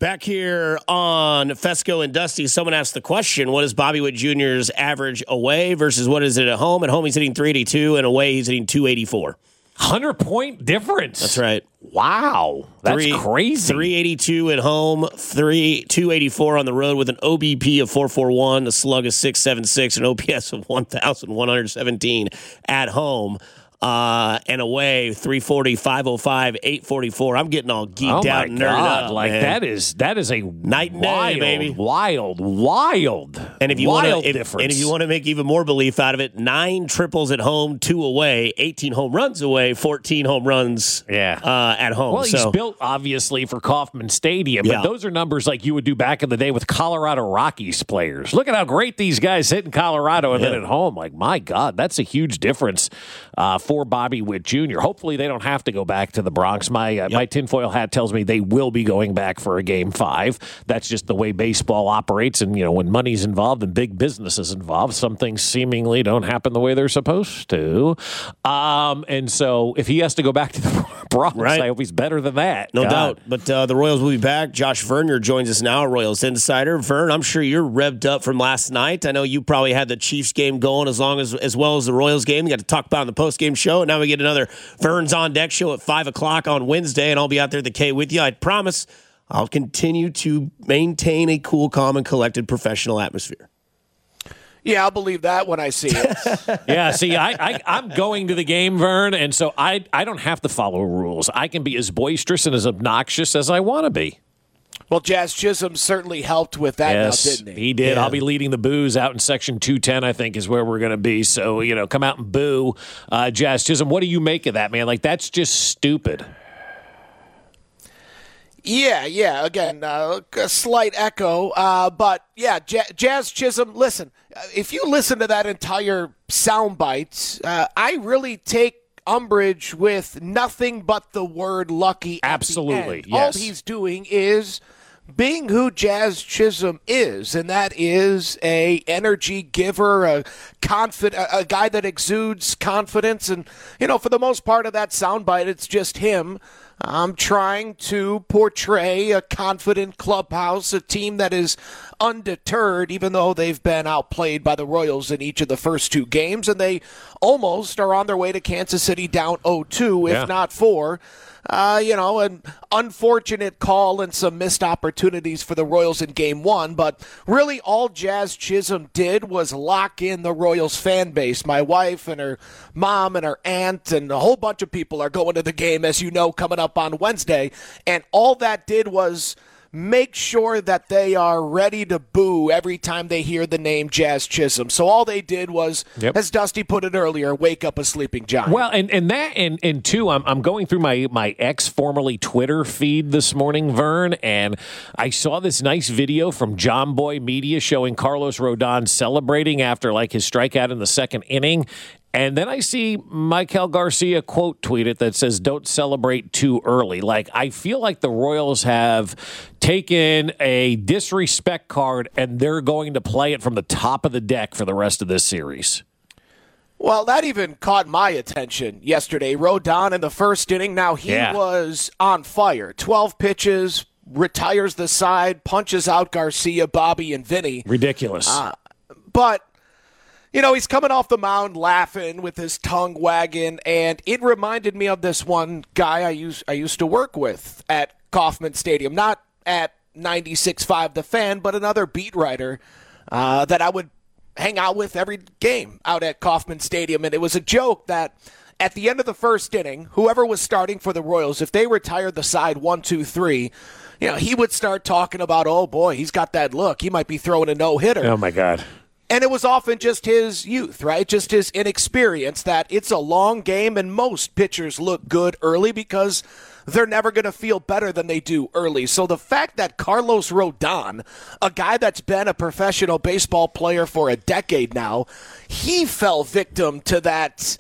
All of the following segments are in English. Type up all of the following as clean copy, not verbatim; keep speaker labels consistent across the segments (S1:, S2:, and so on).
S1: Back here on Fesco and Dusty, someone asked the question, what is Bobby Witt Jr.'s average away versus what is it at home? At home, he's hitting 382, and away, he's hitting 284.
S2: 100-point difference.
S1: That's right.
S2: Wow. That's crazy.
S1: 382 at home, 284 on the road with an OBP of 441, a slug of 676, an OPS of 1,117 at home. And away, 340, 505, 844. I'm getting all geeked out and nerded up.
S2: Like
S1: man.
S2: that is a
S1: night and day, baby.
S2: Wild.
S1: And if you
S2: want
S1: difference. And if you want to make even more belief out of it, 9 triples at home, 2 away, 18 home runs away, 14 home runs at home.
S2: Well, he's built obviously for Kauffman Stadium, but those are numbers like you would do back in the day with Colorado Rockies players. Look at how great these guys hit in Colorado and then at home. Like, my God, that's a huge difference for Bobby Witt Jr. Hopefully they don't have to go back to the Bronx. My tinfoil hat tells me they will be going back for a Game 5. That's just the way baseball operates. And, when money's involved and big business is involved, some things seemingly don't happen the way they're supposed to. And so if he has to go back to the Bronx, I hope he's better than that.
S1: No doubt. But the Royals will be back. Josh Vernier joins us now, Royals insider. Vern, I'm sure you're revved up from last night. I know you probably had the Chiefs game going as well as the Royals game. You got to talk about in the post-game show. And now we get another Vern's On Deck show at 5 o'clock on Wednesday, and I'll be out there at the K with you. I promise I'll continue to maintain a cool, calm, and collected professional atmosphere.
S3: Yeah, I'll believe that when I see it.
S2: Yeah, see, I'm going to the game, Vern, and so I don't have to follow rules. I can be as boisterous and as obnoxious as I want to be.
S3: Well, Jazz Chisholm certainly helped with that now, didn't he?
S2: He did. Yeah. I'll be leading the boos out in Section 210, I think, is where we're going to be. So, come out and boo. Jazz Chisholm, what do you make of that, man? Like, that's just stupid.
S3: Yeah. Again, a slight echo. But, yeah, Jazz Chisholm, listen, if you listen to that entire soundbite, I really take umbrage with nothing but the word lucky.
S2: Absolutely,
S3: yes. All he's doing is being who Jazz Chisholm is, and that is a energy giver, a guy that exudes confidence. And, for the most part of that soundbite, it's just him trying to portray a confident clubhouse, a team that is undeterred, even though they've been outplayed by the Royals in each of the first 2 games, and they almost are on their way to Kansas City down 0-2, if not 4. An unfortunate call and some missed opportunities for the Royals in Game 1, but really all Jazz Chisholm did was lock in the Royals fan base. My wife and her mom and her aunt and a whole bunch of people are going to the game, as you know, coming up on Wednesday, and all that did was make sure that they are ready to boo every time they hear the name Jazz Chisholm. So all they did was, as Dusty put it earlier, wake up a sleeping giant.
S2: Well, and two, I'm going through my ex formerly Twitter feed this morning, Vern, and I saw this nice video from John Boy Media showing Carlos Rodon celebrating after his strikeout in the second inning. And then I see Michael Garcia quote tweeted that says, "Don't celebrate too early." I feel like the Royals have taken a disrespect card and they're going to play it from the top of the deck for the rest of this series.
S3: Well, that even caught my attention yesterday. Rodon in the first inning. Now, he was on fire. 12 pitches, retires the side, punches out Garcia, Bobby, and Vinny.
S2: Ridiculous.
S3: But he's coming off the mound laughing with his tongue wagging, and it reminded me of this one guy I used to work with at Kauffman Stadium, not at 96.5 The Fan, but another beat writer that I would hang out with every game out at Kauffman Stadium. And it was a joke that at the end of the first inning, whoever was starting for the Royals, if they retired the side 1, 2, 3, he would start talking about, oh boy, he's got that look. He might be throwing a no-hitter.
S2: Oh my God.
S3: And it was often just his youth, right? Just his inexperience, that it's a long game and most pitchers look good early because they're never going to feel better than they do early. So the fact that Carlos Rodon, a guy that's been a professional baseball player for a decade now, he fell victim to that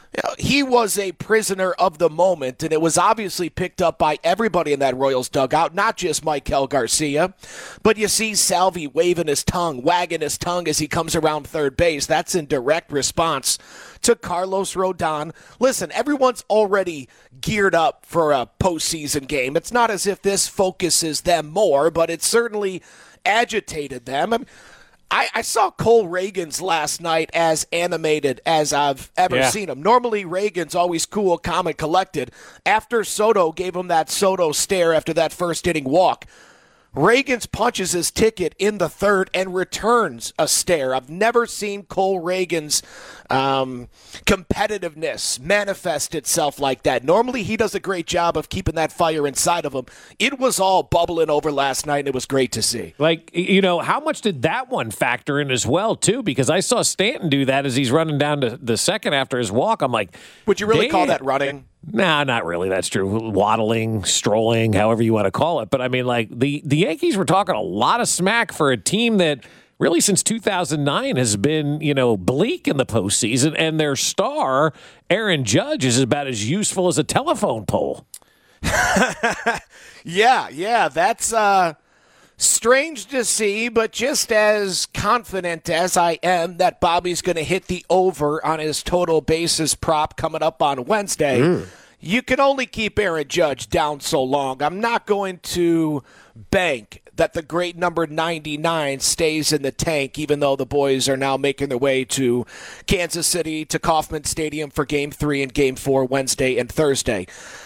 S3: he was a prisoner of the moment, and it was obviously picked up by everybody in that Royals dugout, not just Michael Garcia. But you see Salvi wagging his tongue as he comes around third base. That's in direct response to Carlos Rodon. Listen, everyone's already geared up for a postseason game. It's not as if this focuses them more, but it certainly agitated them. I saw Cole Reagans last night as animated as I've ever seen him. Normally, Reagans always cool, calm, and collected. After Soto gave him that Soto stare after that first inning walk, Reagans punches his ticket in the third and returns a stare. I've never seen Cole Reagans' competitiveness manifest itself like that. Normally, he does a great job of keeping that fire inside of him. It was all bubbling over last night, and it was great to see.
S2: Like, how much did that one factor in as well, too? Because I saw Stanton do that as he's running down to the second after his walk. I'm like,
S3: would you really call that running?
S2: Nah, not really. That's true. Waddling, strolling, however you want to call it. But I mean, like, the Yankees were talking a lot of smack for a team that really since 2009 has been, bleak in the postseason. And their star, Aaron Judge, is about as useful as a telephone pole.
S3: Yeah. That's strange to see, but just as confident as I am that Bobby's going to hit the over on his total bases prop coming up on Wednesday, you can only keep Aaron Judge down so long. I'm not going to bank that the great number 99 stays in the tank, even though the boys are now making their way to Kansas City, to Kauffman Stadium for Game 3 and Game 4 Wednesday and Thursday.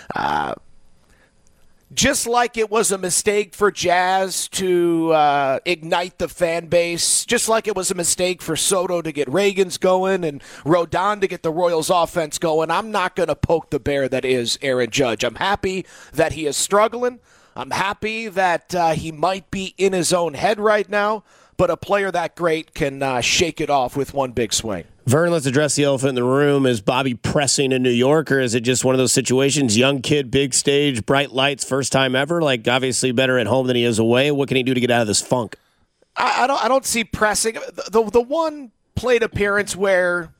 S3: Just like it was a mistake for Jazz to ignite the fan base, just like it was a mistake for Soto to get Reagans going and Rodon to get the Royals offense going, I'm not going to poke the bear that is Aaron Judge. I'm happy that he is struggling. I'm happy that he might be in his own head right now, but a player that great can shake it off with one big swing.
S1: Vern, let's address the elephant in the room. Is Bobby pressing in New York, or is it just one of those situations, young kid, big stage, bright lights, first time ever, like obviously better at home than he is away? What can he do to get out of this funk?
S3: I don't see pressing. The one plate appearance where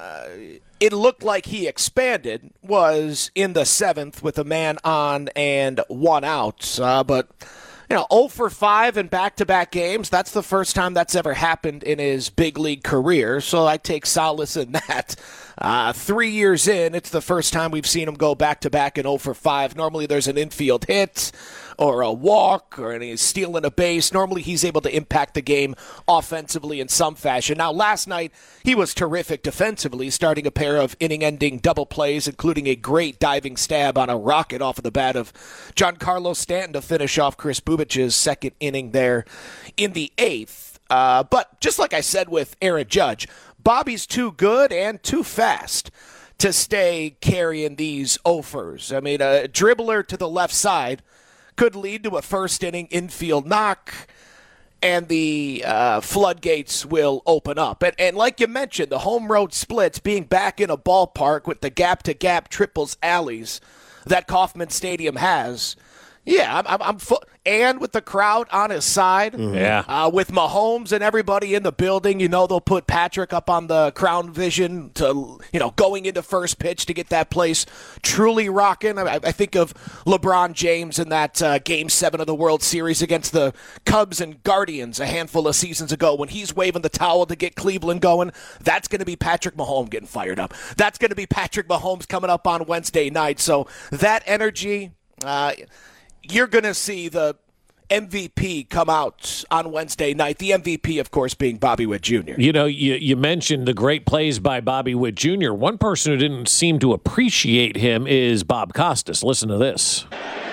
S3: it looked like he expanded was in the seventh with a man on and one out, but 0 for 5 in back-to-back games, that's the first time that's ever happened in his big league career, so I take solace in that. 3 years in, it's the first time we've seen him go back-to-back in 0 for 5. Normally there's an infield hit or a walk or he's stealing a base. Normally he's able to impact the game offensively in some fashion. Now, last night he was terrific defensively, starting a pair of inning-ending double plays, including a great diving stab on a rocket off of the bat of Giancarlo Stanton to finish off Chris Bubic's second inning there in the eighth. But just like I said with Aaron Judge, Bobby's too good and too fast to stay carrying these offers. I mean, a dribbler to the left side could lead to a first-inning infield knock, and the floodgates will open up. And like you mentioned, the home road splits, being back in a ballpark with the gap-to-gap triples alleys that Kauffman Stadium has. Yeah, I'm and with the crowd on his side, with Mahomes and everybody in the building, they'll put Patrick up on the Crown Vision to, going into first pitch to get that place truly rocking. I think of LeBron James in that Game 7 of the World Series against the Cubs and Guardians a handful of seasons ago when he's waving the towel to get Cleveland going. That's going to be Patrick Mahomes getting fired up. That's going to be Patrick Mahomes coming up on Wednesday night. So that energy, you're going to see the MVP come out on Wednesday night. The MVP, of course, being Bobby Witt Jr.
S2: You mentioned the great plays by Bobby Witt Jr. One person who didn't seem to appreciate him is Bob Costas. Listen to this.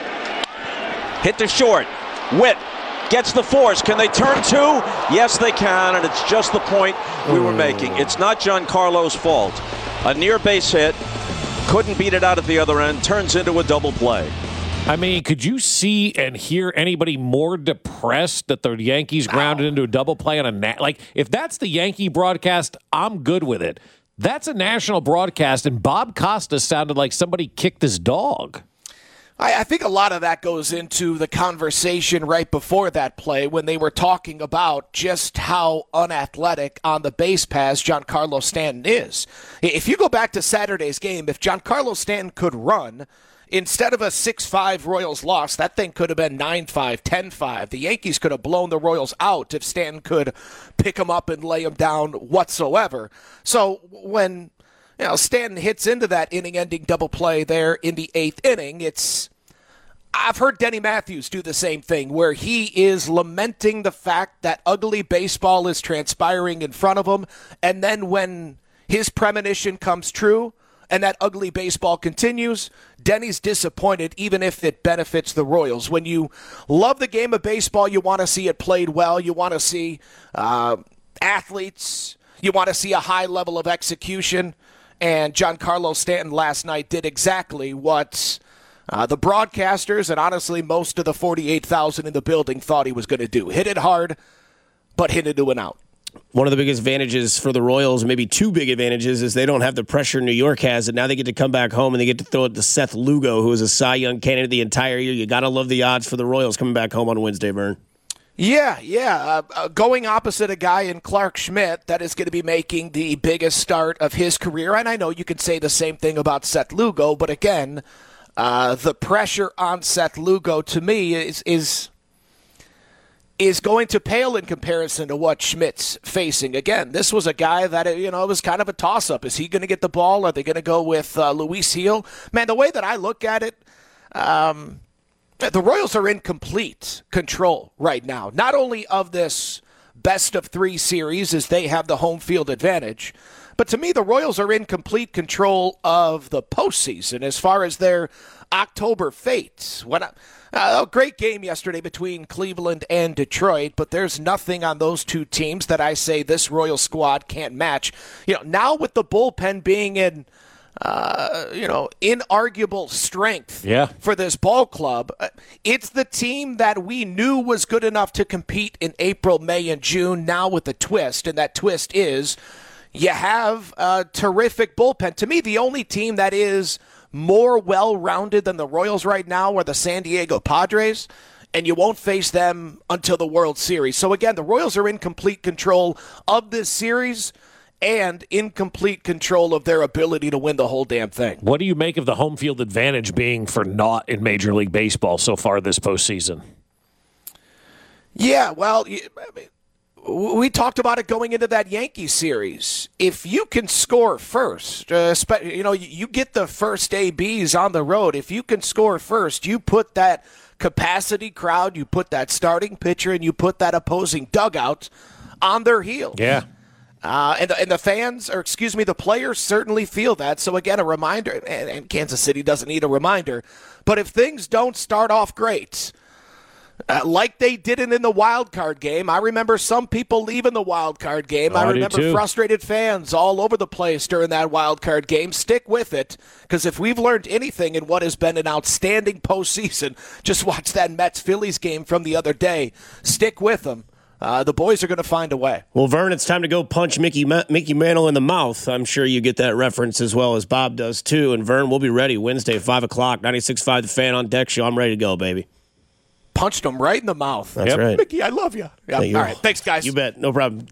S4: Hit to short. Witt gets the force. Can they turn two? Yes, they can, and it's just the point we were making. It's not Giancarlo's fault. A near base hit. Couldn't beat it out at the other end. Turns into a double play.
S2: I mean, could you see and hear anybody more depressed that the Yankees grounded into a double play on a if that's the Yankee broadcast, I'm good with it. That's a national broadcast, and Bob Costas sounded like somebody kicked his dog.
S3: I think a lot of that goes into the conversation right before that play when they were talking about just how unathletic on the base pass Giancarlo Stanton is. If you go back to Saturday's game, if Giancarlo Stanton could run, instead of a 6-5 Royals loss, that thing could have been 9-5, 10-5. The Yankees could have blown the Royals out if Stanton could pick him up and lay him down whatsoever. So when Stanton hits into that inning-ending double play there in the 8th inning, I've heard Denny Matthews do the same thing, where he is lamenting the fact that ugly baseball is transpiring in front of him, and then when his premonition comes true and that ugly baseball continues, Denny's disappointed even if it benefits the Royals. When you love the game of baseball, you want to see it played well. You want to see athletes. You want to see a high level of execution. And Giancarlo Stanton last night did exactly what the broadcasters and honestly most of the 48,000 in the building thought he was going to do. Hit it hard, but hit it to an out.
S1: One of the biggest advantages for the Royals, maybe two big advantages, is they don't have the pressure New York has, and now they get to come back home and they get to throw it to Seth Lugo, who was a Cy Young candidate the entire year. You got to love the odds for the Royals coming back home on Wednesday, Vern.
S3: Yeah. Going opposite a guy in Clark Schmidt that is going to be making the biggest start of his career. And I know you could say the same thing about Seth Lugo, but again, the pressure on Seth Lugo to me is going to pale in comparison to what Schmidt's facing. Again, this was a guy that, it was kind of a toss-up. Is he going to get the ball? Are they going to go with Luis Gil? Man, the way that I look at it, the Royals are in complete control right now, not only of this best-of-3 series as they have the home field advantage, but to me the Royals are in complete control of the postseason as far as their October fate. A great game yesterday between Cleveland and Detroit, but there's nothing on those two teams that I say this Royals squad can't match. Now with the bullpen being in inarguable strength for this ball club. It's the team that we knew was good enough to compete in April, May, and June, now with a twist, and that twist is you have a terrific bullpen. To me, the only team that is more well-rounded than the Royals right now are the San Diego Padres, and you won't face them until the World Series. So again, the Royals are in complete control of this series and in complete control of their ability to win the whole damn thing.
S2: What do you make of the home field advantage being for naught in Major League Baseball so far this postseason?
S3: Yeah, well, we talked about it going into that Yankees series. If you can score first, you get the first ABs on the road. If you can score first, you put that capacity crowd, you put that starting pitcher, and you put that opposing dugout on their heels.
S2: Yeah.
S3: And the fans, or excuse me, the players certainly feel that. So again, a reminder, and Kansas City doesn't need a reminder, but if things don't start off great, like they didn't in the wild card game, I remember some people leaving the wild card game. I remember frustrated fans all over the place during that wild card game. Stick with it, because if we've learned anything in what has been an outstanding postseason, just watch that Mets-Phillies game from the other day. Stick with them. The boys are going to find a way.
S1: Well, Vern, it's time to go punch Mickey Mantle in the mouth. I'm sure you get that reference as well as Bob does, too. And, Vern, we'll be ready Wednesday, 5 o'clock, 96.5 The Fan on Deck Show. I'm ready to go, baby.
S3: Punched him right in the mouth.
S1: That's right.
S3: Mickey, I love you. Yeah. All right. Thanks, guys.
S1: You bet. No problem.